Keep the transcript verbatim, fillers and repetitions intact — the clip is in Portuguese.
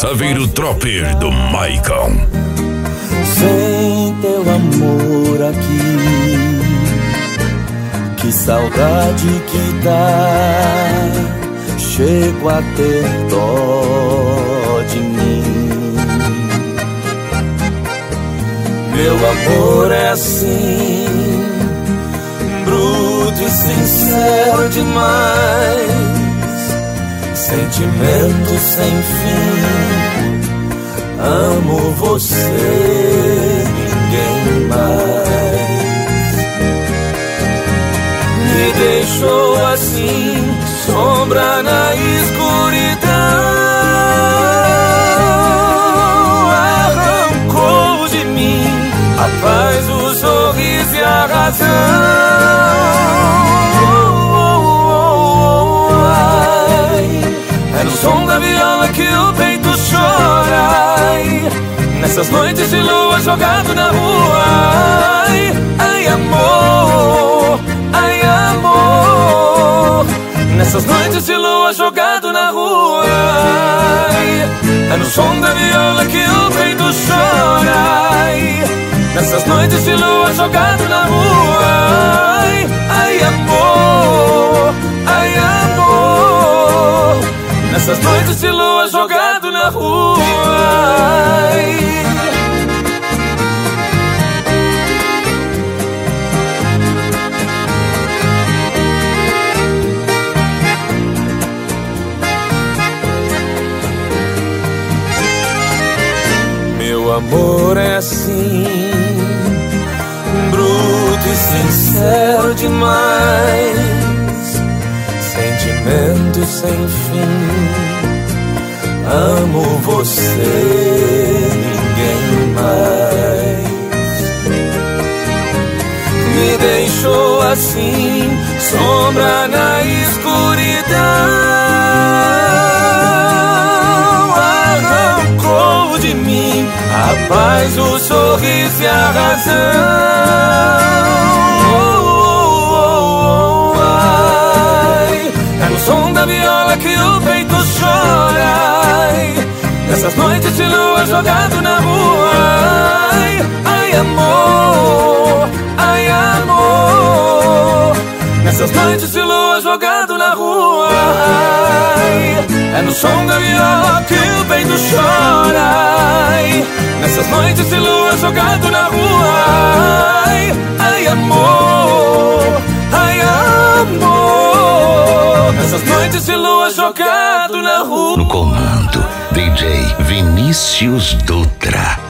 Saveiro Tropper do Maicon. Sem teu amor aqui, que saudade que dá. Chego a ter dó de mim. Meu amor é assim, bruto e sincero demais. Sentimento sem fim, amo você, ninguém mais. Me deixou assim, sombra na escuridão. Arrancou de mim a paz, o sorriso e a razão. É no som da viola que o peito chora. Ai, nessas noites de lua jogado na rua. Ai, ai amor, ai amor. Nessas noites de lua jogado na rua. Ai, é no som da viola que o peito chora. Ai, nessas noites de lua jogado na rua. Ai, ai amor, ai amor. Nessas noites de lua jogado na rua. Ai. Meu amor é assim, bruto e sincero demais. Sentimento sem fim, amo você, ninguém mais. Me deixou assim, sombra na escuridão. Arrancou de mim a paz, o sorriso e a razão. Som da viola que o peito chora. Ai, nessas noites de lua jogado na rua. Ai, ai amor, ai amor. Nessas noites de lua jogado na rua. Ai, é no som da viola que o peito chora. Ai, nessas noites de lua jogado na rua. Ai, ai amor, ai amor. Nessas noites de lua jogado na rua. No comando, D J Vinícius Dutra.